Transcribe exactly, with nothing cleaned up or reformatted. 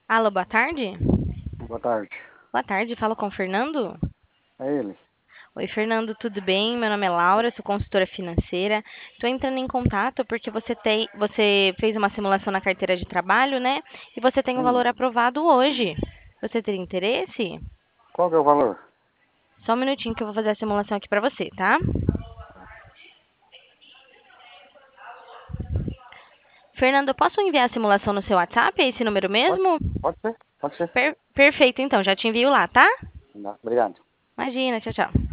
Alô, boa tarde? Boa tarde. Boa tarde, falo com o Fernando? É ele. Oi, Fernando, tudo bem? Meu nome é Laura, sou consultora financeira. Estou entrando em contato porque você tem, você fez uma simulação na carteira de trabalho, né? E você tem o Hum. valor aprovado hoje. Você teria interesse? Qual que é o valor? Só um minutinho que eu vou fazer a simulação aqui para você, tá? Fernando, eu posso enviar a simulação no seu WhatsApp? É esse número Pode? mesmo? Pode ser? Pode ser. Per- perfeito, então, já te envio lá, tá? Não, obrigado. Imagina, tchau, tchau.